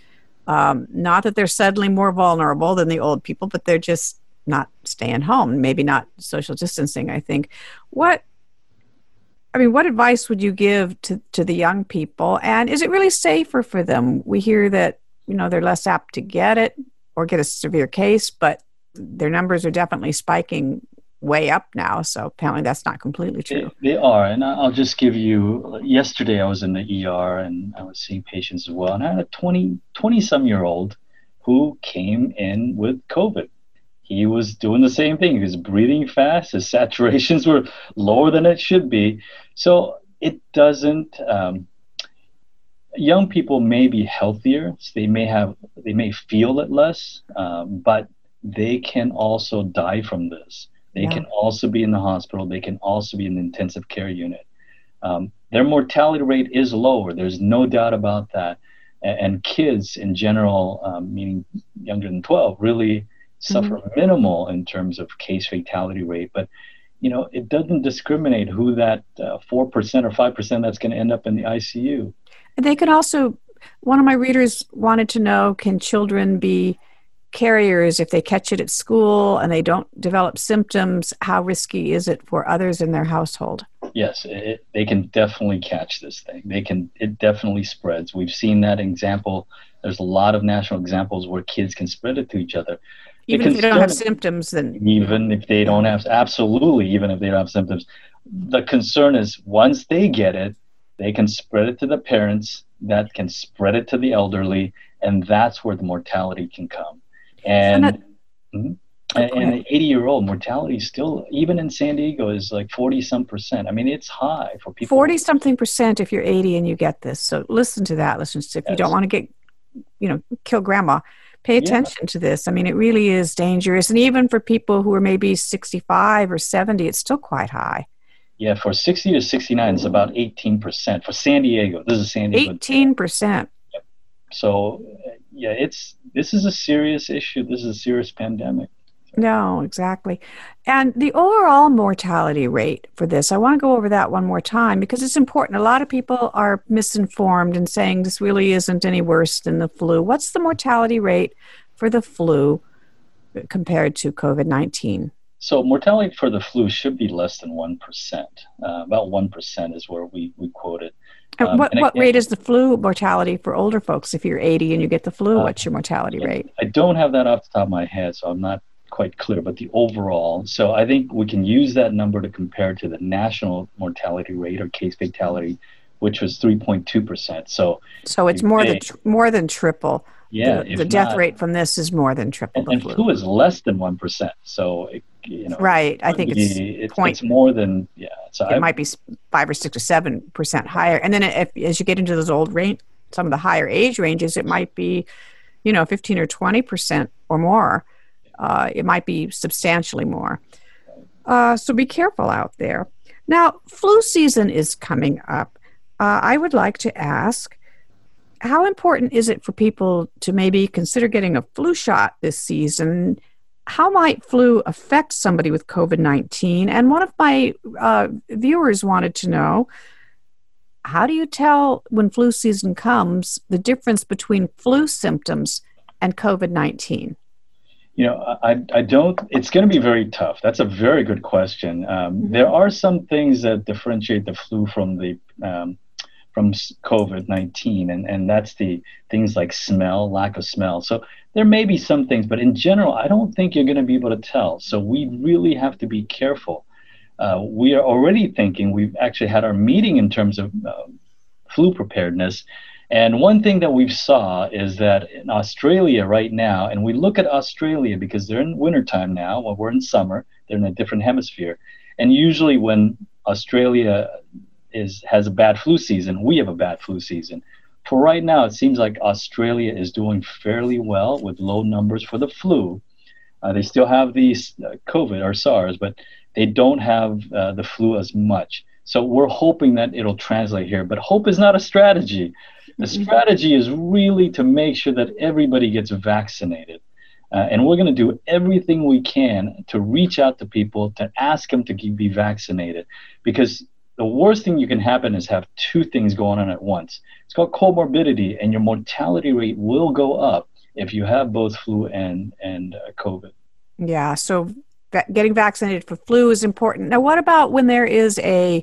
Not that they're suddenly more vulnerable than the old people, but they're just not staying home, maybe not social distancing, I think. What advice would you give to the young people? And is it really safer for them? We hear that, they're less apt to get it or get a severe case, but their numbers are definitely spiking way up now. So apparently that's not completely true. They are. And I'll just give you, yesterday I was in the ER and I was seeing patients as well. And I had a 20-some-year-old who came in with COVID. He was doing the same thing. He was breathing fast. His saturations were lower than it should be. So it doesn't, young people may be healthier. So they may feel it less, but they can also die from this. They can also be in the hospital. They can also be in the intensive care unit. Their mortality rate is lower. There's no doubt about that. And kids in general, meaning younger than 12, really suffer minimal in terms of case fatality rate. But, it doesn't discriminate who that 4% or 5% that's going to end up in the ICU. They can also, one of my readers wanted to know, can children be carriers if they catch it at school and they don't develop symptoms? How risky is it for others in their household? Yes, they can definitely catch this thing. It definitely spreads. We've seen that example. There's a lot of national examples where kids can spread it to each other. Even if they don't have symptoms, then even if they don't have symptoms, the concern is once they get it, they can spread it to the parents, that can spread it to the elderly, and that's where the mortality can come. And and the 80-year-old mortality still, even in San Diego, is like 40-some%. I mean, it's high for people. 40-something% if you're 80 and you get this. So listen to that, listeners. If you don't want to get, kill grandma, pay attention to this. I mean, it really is dangerous. And even for people who are maybe 65 or 70, it's still quite high. Yeah, for 60 to 69, it's about 18%. For San Diego, this is San Diego. 18%. Yep. So, this is a serious issue. This is a serious pandemic. No, exactly. And the overall mortality rate for this, I want to go over that one more time because it's important. A lot of people are misinformed and saying this really isn't any worse than the flu. What's the mortality rate for the flu compared to COVID-19? So mortality for the flu should be less than 1%. About 1% is where we quote it. What rate is the flu mortality for older folks? If you're 80 and you get the flu, what's your mortality rate? I don't have that off the top of my head, so I'm not quite clear, but the overall. So I think we can use that number to compare to the national mortality rate or case fatality, which was 3.2%. So it's more than triple. Yeah, the death rate from this is more than triple the flu. And flu is less than 1%. So right. I think it's more than So it might be 5 or 6 or 7% higher. And then as you get into those some of the higher age ranges, it might be 15 or 20% or more. It might be substantially more. So be careful out there. Now, flu season is coming up. I would like to ask, how important is it for people to maybe consider getting a flu shot this season? How might flu affect somebody with COVID-19? And one of my viewers wanted to know, how do you tell when flu season comes the difference between flu symptoms and COVID-19? I don't, it's going to be very tough. That's a very good question. There are some things that differentiate the flu from from COVID-19, and that's the things like smell, lack of smell. So there may be some things, but in general, I don't think you're going to be able to tell. So we really have to be careful. We are already thinking, we've actually had our meeting in terms of flu preparedness. And one thing that we've saw is that in Australia right now, and we look at Australia because they're in wintertime now, while we're in summer, they're in a different hemisphere. And usually when Australia has a bad flu season, we have a bad flu season. For right now, it seems like Australia is doing fairly well with low numbers for the flu. They still have the COVID or SARS, but they don't have the flu as much. So we're hoping that it'll translate here. But hope is not a strategy. The strategy is really to make sure that everybody gets vaccinated. And we're going to do everything we can to reach out to people, to ask them to be vaccinated. Because the worst thing you can happen is have two things going on at once. It's called comorbidity, and your mortality rate will go up if you have both flu and COVID. Yeah, so getting vaccinated for flu is important. Now, what about when there is a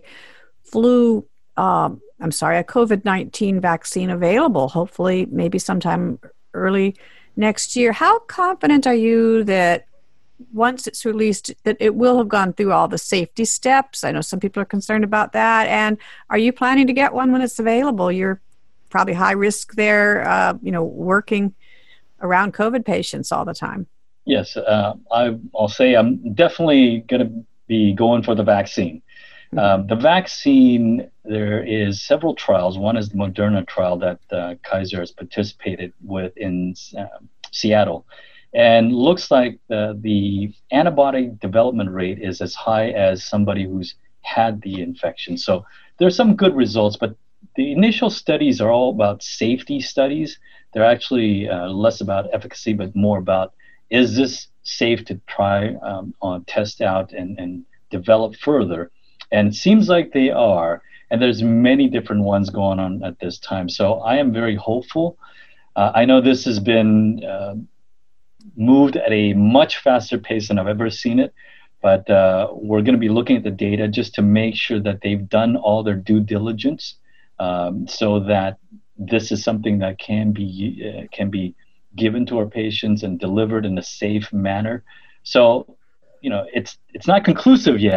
COVID-19 vaccine available, hopefully maybe sometime early next year? How confident are you that once it's released, that it will have gone through all the safety steps? I know some people are concerned about that. And are you planning to get one when it's available? You're probably high risk there, working around COVID patients all the time. Yes, I'll say I'm definitely going to be going for the vaccine. The vaccine, there is several trials. One is the Moderna trial that Kaiser has participated with in Seattle. And looks like the antibody development rate is as high as somebody who's had the infection. So there's some good results, but the initial studies are all about safety studies. They're actually less about efficacy, but more about, is this safe to try test out and develop further? And it seems like they are. And there's many different ones going on at this time. So I am very hopeful. I know this has been moved at a much faster pace than I've ever seen it. But we're going to be looking at the data just to make sure that they've done all their due diligence so that this is something that can be given to our patients and delivered in a safe manner. So, it's not conclusive yet.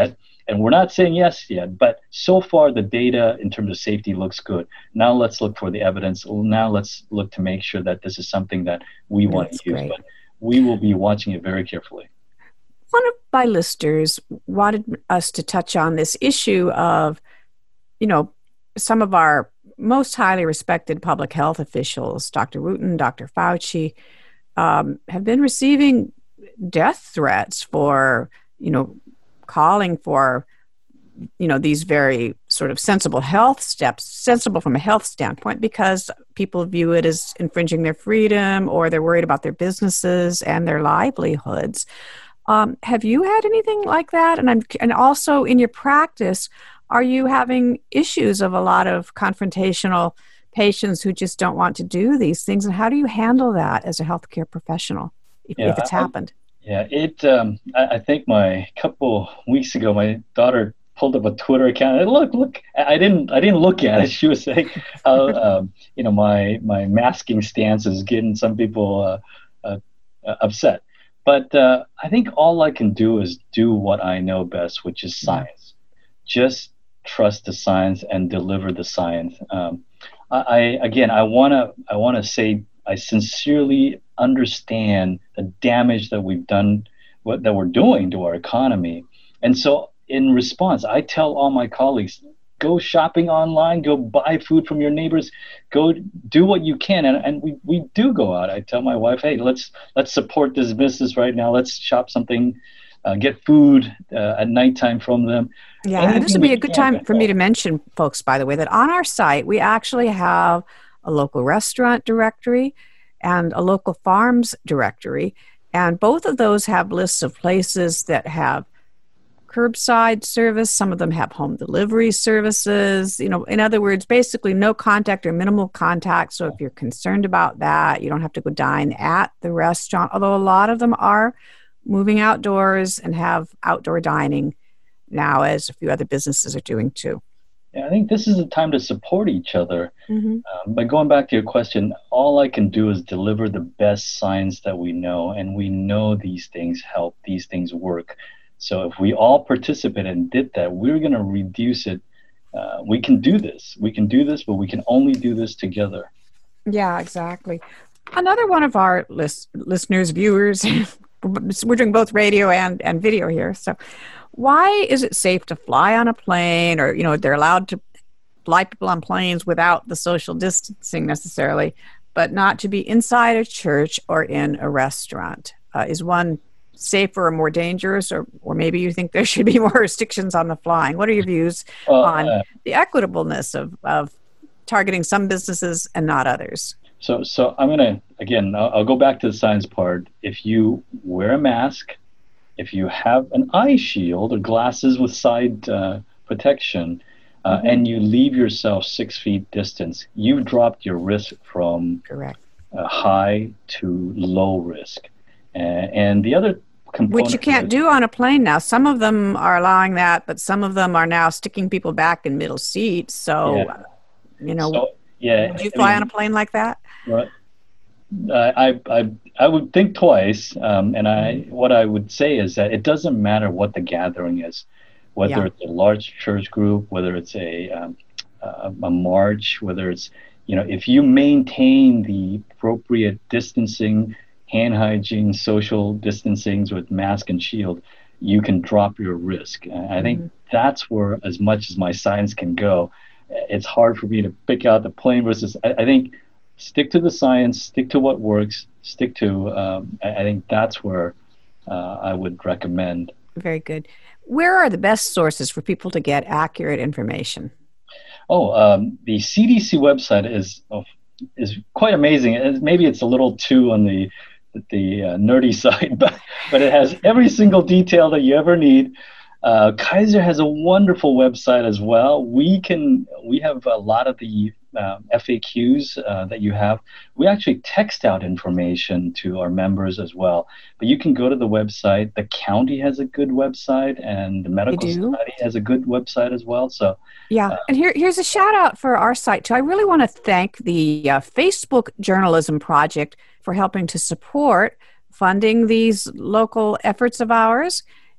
And we're not saying yes yet, but so far the data in terms of safety looks good. Now let's look for the evidence. Now let's look to make sure that this is something that we want to use. Great. But we will be watching it very carefully. One of my listeners wanted us to touch on this issue of, some of our most highly respected public health officials, Dr. Wooten, Dr. Fauci, have been receiving death threats for, calling for, these very sort of sensible health steps, sensible from a health standpoint, because people view it as infringing their freedom, or they're worried about their businesses and their livelihoods. Have you had anything like that? And also in your practice, are you having issues of a lot of confrontational patients who just don't want to do these things? And how do you handle that as a healthcare professional if it's happened? I think a couple weeks ago, my daughter pulled up a Twitter account. And look! I didn't look at it. She was saying, my masking stance is getting some people upset. But I think all I can do is do what I know best, which is science. Just trust the science and deliver the science. I want to say I sincerely understand the damage that we've done, that we're doing to our economy, and so in response, I tell all my colleagues, go shopping online, go buy food from your neighbors, go do what you can. And we do go out. I tell my wife, hey, let's support this business right now. Let's shop something, get food at nighttime from them. Yeah, and this would be a good time for me to mention, folks, by the way, that on our site, we actually have a local restaurant directory and a local farms directory. And both of those have lists of places that have curbside service. Some of them have home delivery services. In other words, basically no contact or minimal contact. So if you're concerned about that, you don't have to go dine at the restaurant, although a lot of them are moving outdoors and have outdoor dining now, as a few other businesses are doing too. Yeah, I think this is a time to support each other. Mm-hmm. But going back to your question, all I can do is deliver the best science that we know, and we know these things help, these things work. So if we all participate and did that, we're going to reduce it. We can do this. We can do this, but we can only do this together. Yeah, exactly. Another one of our listeners, viewers, we're doing both radio and video here. So why is it safe to fly on a plane, or, they're allowed to fly people on planes without the social distancing necessarily, but not to be inside a church or in a restaurant? Is one safer or more dangerous, or maybe you think there should be more restrictions on the flying? What are your views on the equitableness of targeting some businesses and not others? So I'm going to, again, I'll go back to the science part. If you wear a mask, if you have an eye shield or glasses with side protection, and you leave yourself 6 feet distance, you've dropped your risk from high to low risk. And the other component, which you can't do on a plane now. Some of them are allowing that, but some of them are now sticking people back in middle seats. So, would you fly on a plane like that? Right. I would think twice, what I would say is that it doesn't matter what the gathering is, whether it's a large church group, whether it's a march, whether it's, if you maintain the appropriate distancing, hand hygiene, social distancing with mask and shield, you can drop your risk. I think that's where, as much as my science can go, it's hard for me to pick out the plane versus, I think, stick to the science, stick to what works, stick to, I think that's where I would recommend. Very good. Where are the best sources for people to get accurate information? The CDC website is quite amazing. Maybe it's a little too on the nerdy side, but it has every single detail that you ever need. Kaiser has a wonderful website as well. We have a lot of the FAQs that you have. We actually text out information to our members as well. But you can go to the website. The county has a good website, and the Medical Society has a good website as well. So and here's a shout out for our site too. I really want to thank the Facebook Journalism Project for helping to support funding these local efforts of ours.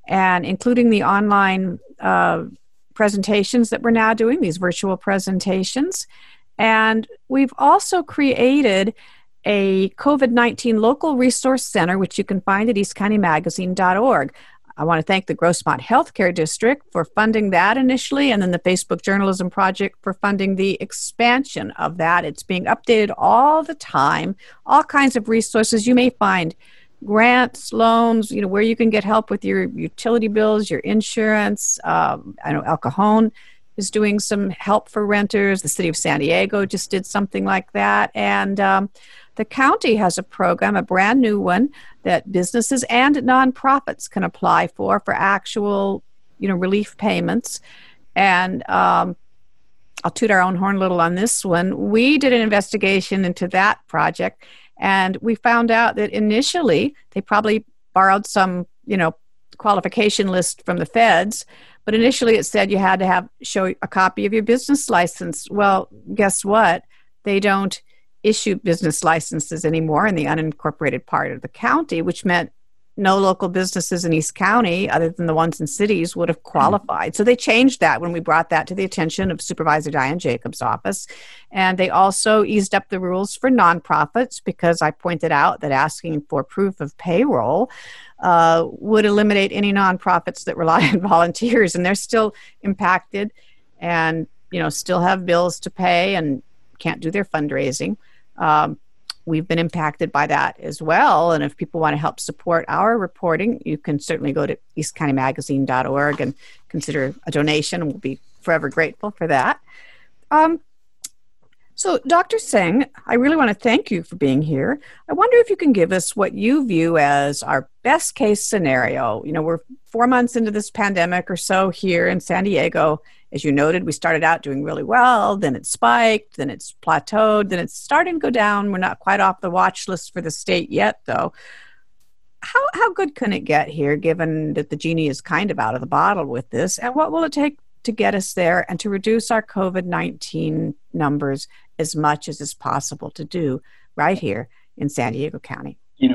and including the online presentations that we're now doing, these virtual presentations. And we've also created a COVID-19 local resource center, which you can find at eastcountymagazine.org. I want to thank the Grossmont Healthcare District for funding that initially, and then the Facebook Journalism Project for funding the expansion of that. It's being updated all the time, all kinds of resources. You may find grants, loans, where you can get help with your utility bills, your insurance. I know El Cajon is doing some help for renters. The city of San Diego just did something like that. And the county has a program, a brand new one, that businesses and nonprofits can apply for actual, relief payments. And I'll toot our own horn a little on this one. We did an investigation into that project, and we found out that initially they probably borrowed some, qualification list from the feds. But initially it said you had to show a copy of your business license. Well, guess what? They don't issue business licenses anymore in the unincorporated part of the county, which meant no local businesses in East County, other than the ones in cities, would have qualified. So they changed that when we brought that to the attention of Supervisor Diane Jacobs' office. And they also eased up the rules for nonprofits, because I pointed out that asking for proof of payroll would eliminate any nonprofits that rely on volunteers, and they're still impacted and, still have bills to pay and can't do their fundraising. We've been impacted by that as well. And if people want to help support our reporting, you can certainly go to eastcountymagazine.org and consider a donation. We'll be forever grateful for that. So, Dr. Singh, I really want to thank you for being here. I wonder if you can give us what you view as our best case scenario. We're 4 months into this pandemic or so here in San Diego. As you noted, we started out doing really well, then it spiked, then it's plateaued, then it's starting to go down. We're not quite off the watch list for the state yet, though. How good can it get here, given that the genie is kind of out of the bottle with this? And what will it take to get us there and to reduce our COVID-19 numbers as much as is possible to do right here in San Diego County?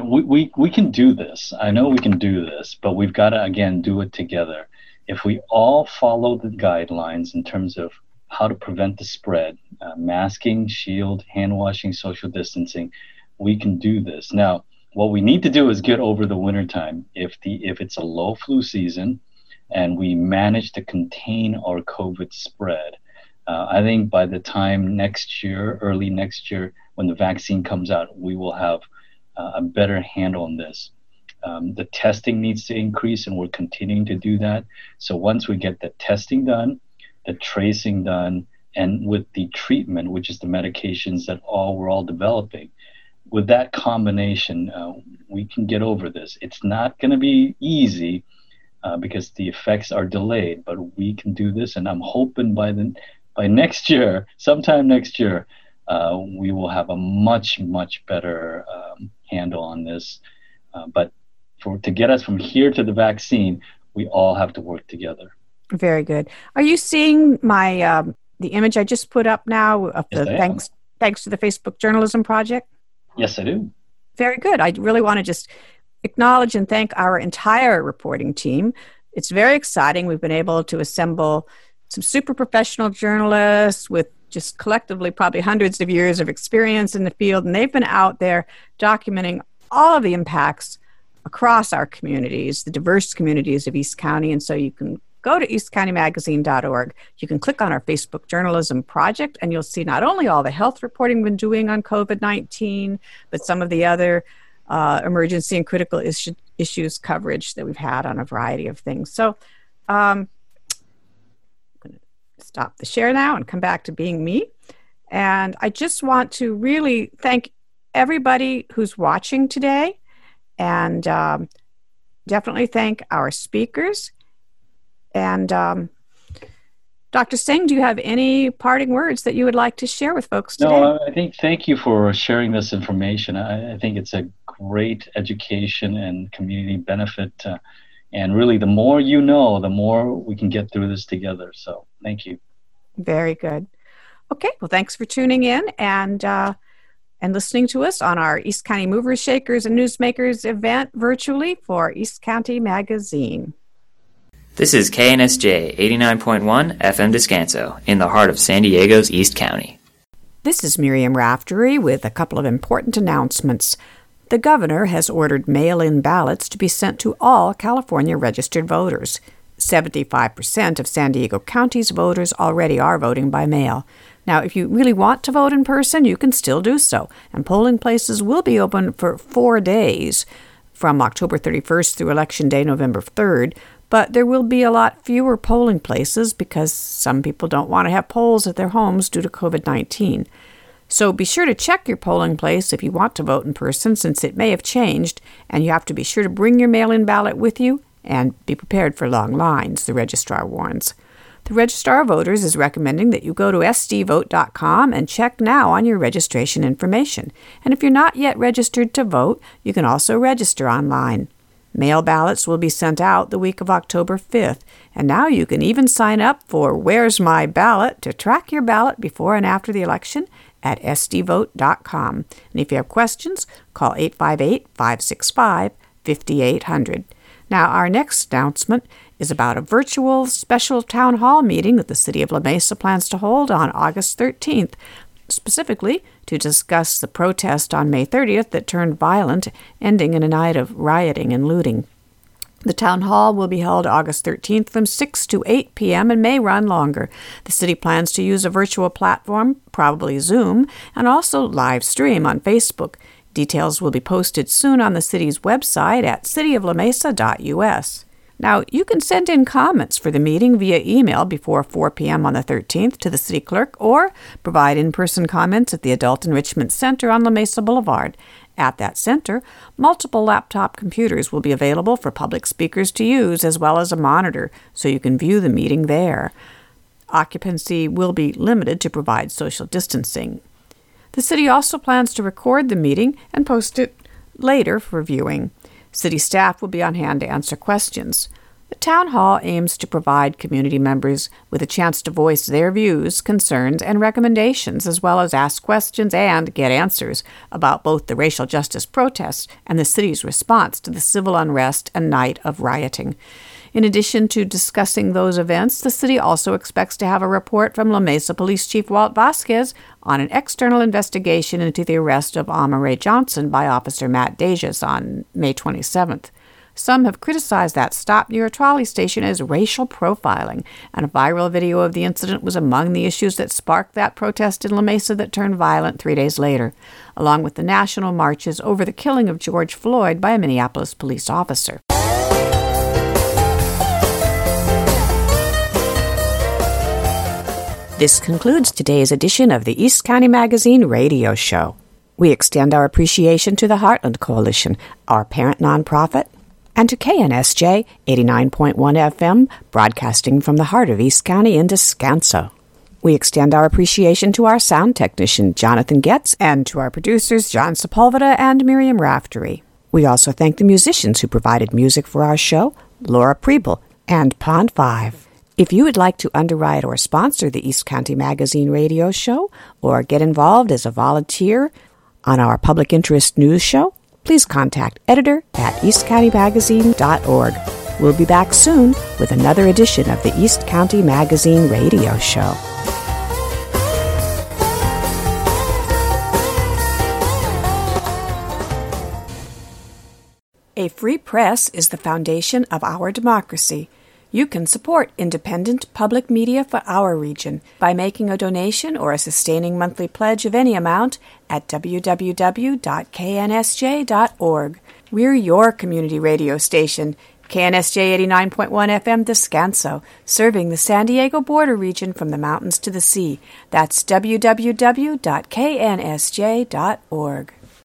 We can do this. I know we can do this, but we've got to, again, do it together. If we all follow the guidelines in terms of how to prevent the spread, masking, shield, hand washing, social distancing, we can do this. Now, what we need to do is get over the wintertime. If it's a low flu season and we manage to contain our COVID spread, I think by the time next year, early next year, when the vaccine comes out, we will have a better handle on this. The testing needs to increase, and we're continuing to do that. So once we get the testing done, the tracing done, and with the treatment, which is the medications that we're all developing, with that combination, we can get over this. It's not going to be easy because the effects are delayed, but we can do this. And I'm hoping by next year, sometime next year, we will have a much, much better handle on this. But to get us from here to the vaccine, we all have to work together. Very good. Are you seeing my the image I just put up now of the thanks to the Facebook Journalism Project? Yes, I do. Very good. I really want to just acknowledge and thank our entire reporting team. It's very exciting. We've been able to assemble some super professional journalists with just collectively probably hundreds of years of experience in the field, and they've been out there documenting all of the impacts across our communities, the diverse communities of East County. And so you can go to eastcountymagazine.org. You can click on our Facebook Journalism Project, and you'll see not only all the health reporting we've been doing on COVID-19, but some of the other emergency and critical issues coverage that we've had on a variety of things. So I'm going to stop the share now and come back to being me. And I just want to really thank everybody who's watching today, and definitely thank our speakers. And Dr. Singh, do you have any parting words that you would like to share with folks today? No, I think thank you for sharing this information. I think it's a great education and community benefit. And really, the more you know, the more we can get through this together. So thank you. Very good. Okay, well, thanks for tuning in and listening to us on our East County Movers, Shakers, and Newsmakers event virtually for East County Magazine. This is KNSJ 89.1 FM Descanso in the heart of San Diego's East County. This is Miriam Raftery with a couple of important announcements. The governor has ordered mail-in ballots to be sent to all California registered voters. 75% of San Diego County's voters already are voting by mail. Now, if you really want to vote in person, you can still do so, and polling places will be open for 4 days, from October 31st through Election Day, November 3rd, but there will be a lot fewer polling places because some people don't want to have polls at their homes due to COVID-19. So be sure to check your polling place if you want to vote in person, since it may have changed, and you have to be sure to bring your mail-in ballot with you and be prepared for long lines, the registrar warns. The Registrar of Voters is recommending that you go to sdvote.com and check now on your registration information. And if you're not yet registered to vote, you can also register online. Mail ballots will be sent out the week of October 5th, and now you can even sign up for Where's My Ballot to track your ballot before and after the election at sdvote.com. And if you have questions, call 858-565-5800. Now, our next announcement is about a virtual special town hall meeting that the City of La Mesa plans to hold on August 13th, specifically to discuss the protest on May 30th that turned violent, ending in a night of rioting and looting. The town hall will be held August 13th from 6 to 8 p.m. and may run longer. The city plans to use a virtual platform, probably Zoom, and also live stream on Facebook. Details will be posted soon on the city's website at cityoflamesa.us. Now, you can send in comments for the meeting via email before 4 p.m. on the 13th to the city clerk, or provide in-person comments at the Adult Enrichment Center on La Mesa Boulevard. At that center, multiple laptop computers will be available for public speakers to use, as well as a monitor, so you can view the meeting there. Occupancy will be limited to provide social distancing. The city also plans to record the meeting and post it later for viewing. City staff will be on hand to answer questions. The town hall aims to provide community members with a chance to voice their views, concerns, and recommendations, as well as ask questions and get answers about both the racial justice protests and the city's response to the civil unrest and night of rioting. In addition to discussing those events, the city also expects to have a report from La Mesa Police Chief Walt Vasquez on an external investigation into the arrest of Amaray Johnson by Officer Matt Dejas on May 27th. Some have criticized that stop near a trolley station as racial profiling, and a viral video of the incident was among the issues that sparked that protest in La Mesa that turned violent 3 days later, along with the national marches over the killing of George Floyd by a Minneapolis police officer. This concludes today's edition of the East County Magazine radio show. We extend our appreciation to the Heartland Coalition, our parent nonprofit, and to KNSJ 89.1 FM, broadcasting from the heart of East County in Descanso. We extend our appreciation to our sound technician, Jonathan Getz, and to our producers, John Sepulveda and Miriam Raftery. We also thank the musicians who provided music for our show, Laura Preble and Pond 5. If you would like to underwrite or sponsor the East County Magazine radio show, or get involved as a volunteer on our public interest news show, please contact editor@eastcountymagazine.org. We'll be back soon with another edition of the East County Magazine radio show. A free press is the foundation of our democracy. You can support independent public media for our region by making a donation or a sustaining monthly pledge of any amount at www.knsj.org. We're your community radio station, KNSJ 89.1 FM Descanso, serving the San Diego border region from the mountains to the sea. That's www.knsj.org.